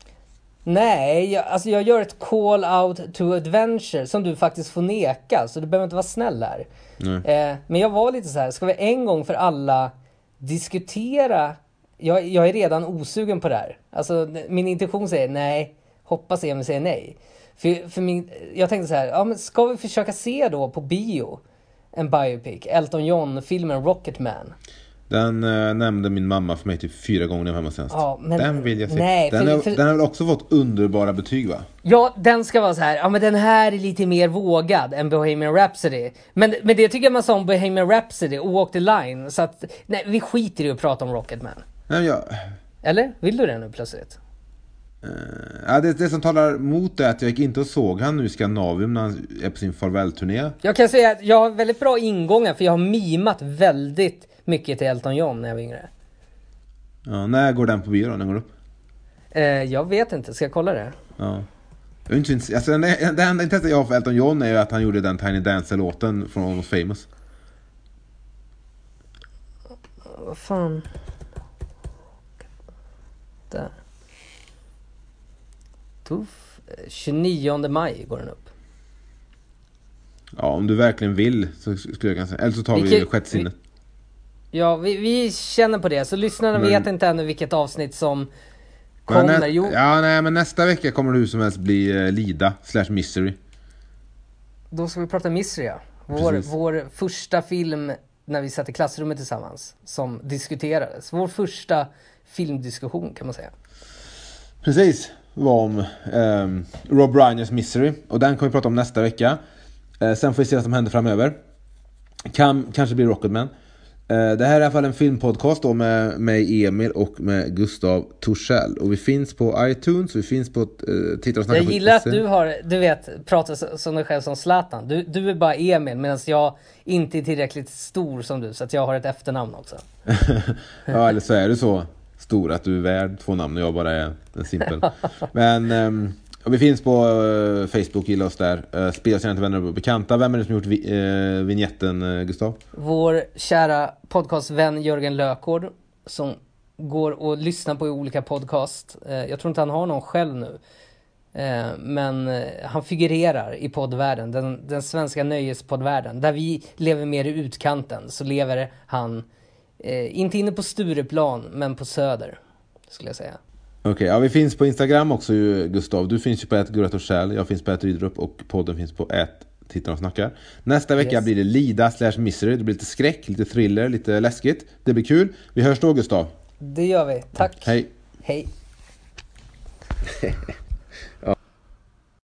Nej, jag gör ett call out to adventure som du faktiskt får neka, så du behöver inte vara snäll här. Men jag var lite så här, ska vi en gång för alla diskutera. Jag är redan osugen på det här. Alltså min intention säger nej, hoppas Emil säger nej. För jag tänkte så här, ja, men ska vi försöka se då på bio en biopic, Elton John-filmen Rocketman. Den nämnde min mamma för mig typ 4 gånger när jag var hemma senast. Ja, men den vill jag se. Nej, den har väl också fått underbara betyg, va? Ja, den ska vara så här. Ja, men den här är lite mer vågad än Bohemian Rhapsody. Men det tycker jag man sa om Bohemian Rhapsody och Walk the Line. Så att, nej, vi skiter i att prata om Rocketman. Nej, Eller? Vill du det nu plötsligt? Ja, det som talar mot det är att jag gick inte och såg han nu i Skandinavien när han är på sin farvälturné. Jag kan säga att jag har väldigt bra ingångar, för jag har mimat väldigt mycket till Elton John när jag var yngre. Ja, när går den på bio då? När går det upp? Jag vet inte, ska jag kolla det? Ja. Jag är inte, alltså, det enda intresset jag har för Elton John är ju att han gjorde den Tiny Dancer-låten från Almost Famous. Vad fan? Där. 29 maj går den upp. Ja, om du verkligen vill så skulle jag kunna säga. Eller så tar vi sjätte sinnet. Ja, vi känner på det. Så lyssnarna vet inte ännu vilket avsnitt som Men nästa vecka kommer det hur som helst bli Lida/Misery. Då ska vi prata Misery, ja. Vår första film när vi satt i klassrummet tillsammans som diskuterades. Vår första filmdiskussion kan man säga. Precis, var om Rob Reiners Misery. Och den kommer vi prata om nästa vecka. Sen får vi se vad som händer framöver. Kanske blir Rocketman. Det här är i alla fall en filmpodcast då med mig Emil och med Gustav Torssell. Och vi finns på iTunes, vi finns på Titta och snacka. Jag gillar att du har, du vet, pratar som dig själv som Zlatan. Du är bara Emil medan jag inte är tillräckligt stor som du, så att jag har ett efternamn också. Ja, eller så är du så stor att du är värd 2 namn och jag bara är en simpel. Men och vi finns på Facebook, gilla oss där. Spela oss gärna till vänner och bekanta. Vem är det som gjort vignetten, Gustav? Vår kära podcastvän Jörgen Lökgård, som går och lyssnar på olika podcast. Jag tror inte han har någon själv nu. Men han figurerar i poddvärlden, den svenska nöjespoddvärlden. Där vi lever mer i utkanten, så lever han inte inne på Stureplan, men på Söder, skulle jag säga. Okej, ja, vi finns på Instagram också, Gustav. Du finns ju på @Gurra Torssell, jag finns på @Rydrup och podden finns på @Tittar och snackar. Nästa vecka blir det Lida/Misery. Det blir lite skräck, lite thriller, lite läskigt. Det blir kul. Vi hörs då, Gustav. Det gör vi. Tack. Hej. Hej.